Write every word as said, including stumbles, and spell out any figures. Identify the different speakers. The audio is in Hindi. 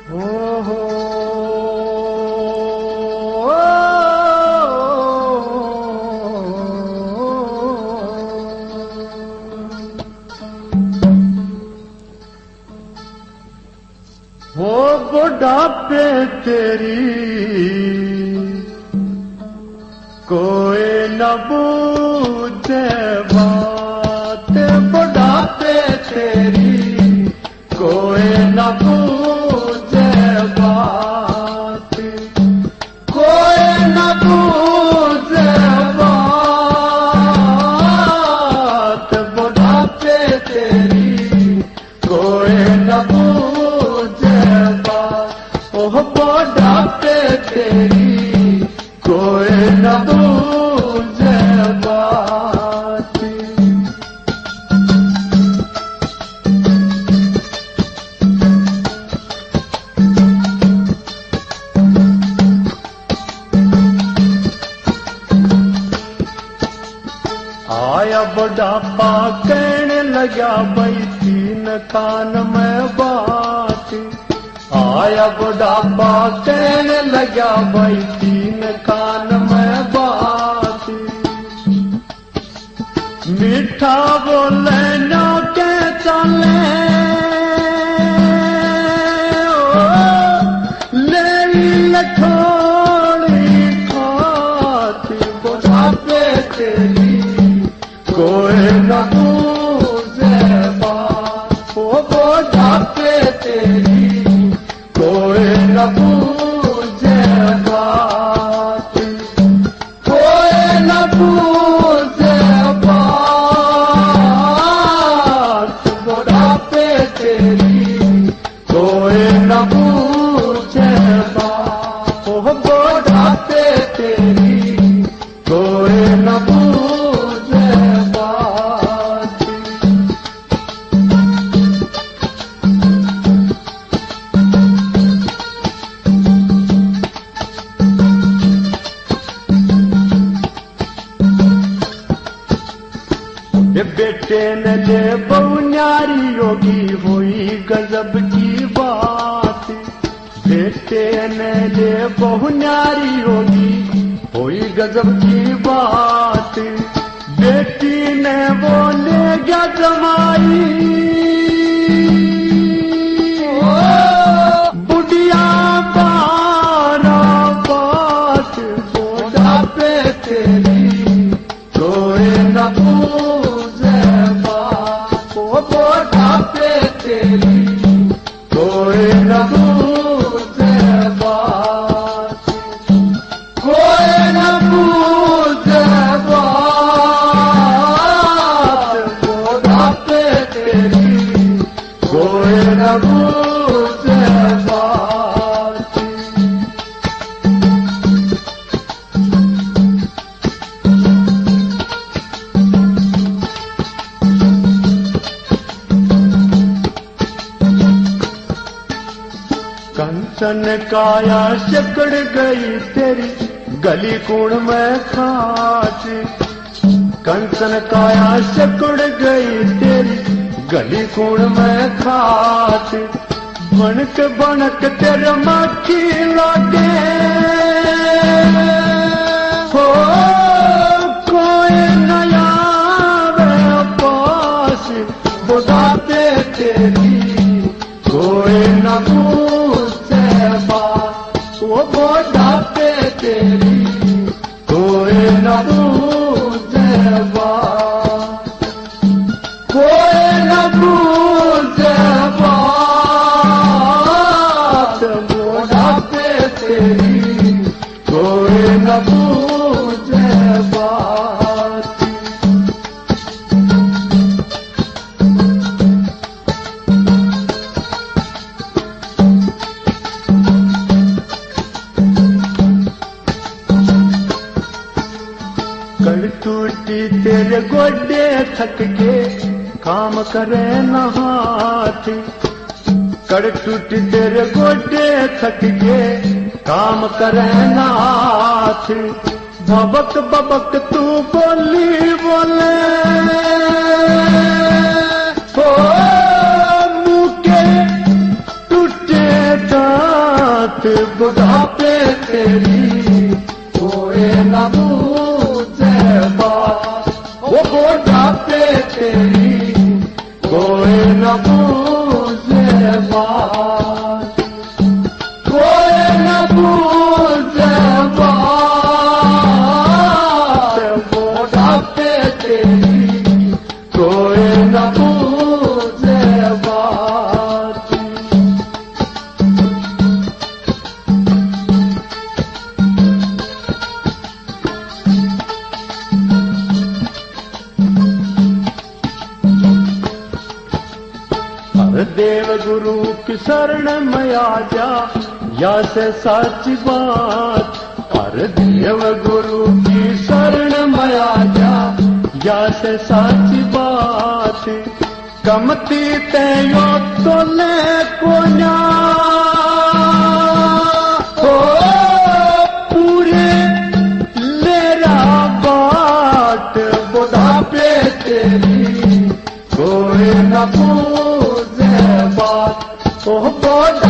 Speaker 1: हो हो वो बुढ़ापे तेरी कोई न बूझे बात, बुढ़ापे तेरी कोई न बूझे बात, कोई न बूझे बात, बुढ़ापे तेरी कोई न बूझे बात, ओह बुढ़ापे तेरी कोई न बूझे बात। आया बुढ़ापा कहने लगा भाई तीन कान में बात, आया बुढ़ापा कहने लगा भाई तीन कान में बात, मीठा बोले ना के चले ले थोड़ी खाती, बुढ़ापे तेरी कोई न बूझे बात, ओ बुढ़ापे तेरी कोई न बूझे बात, कोई न बूझे बात, बुढ़ापे तेरी कोई न बूझे बात, ओ बुढ़ापे तेरी कोई न बूझे बात। बेटे ने ले बहु न्यारी योगी हुई गजब की बात, बेटे ने ले बहु न्यारी योगी हुई गजब की बात, बेटी ने बोले गया जमाई बुढ़िया बारा बात, बुढ़ापे तेरी कोई न बूझे बात, ओ बुढ़ापे तेरी कोई न बूझे बात, कोई न बूझे बात, बुढ़ापे तेरी कोई न बूझे बात। कंचन काया सिकड़ गई तेरी गली कूण में खाच, कंचन काया सिकड़ गई तेरी गली कूण में खाच, बनक बनक तेरे मक्खी लागे हो कोई नया वे पास, बुढ़ापे तेरी कोई न बूझे बात, ओ बुढ़ापे तेरी कोई न बूझे बात, कोई न बूझे बात, बुढ़ापे तेरी कोई न बूझे बात। कड़ टूटी तेरे गोडे थक के काम करे न हाथ, कड़ टूटी तेरे गोडे थक के काम करे न हाथ, बबक बबक तू बोली बोले हो मुँह के टूटे बुढ़ापे तेरी कोई न पूछे बात, वो बुढ़ापे तेरी कोई न पूछे बात, कोई न पूछे बात, बुढ़ापे तेरी कोई न पूछे बात। देव गुरु की शरण में आ जा, या से सच बात, पर देव गुरु की शरण में आ जा, या से सच बात, कमती तेयो तो ले को ना हो पूरे लेरा बात, बुढ़ापे तेरी कोई न पूछे बात, ओ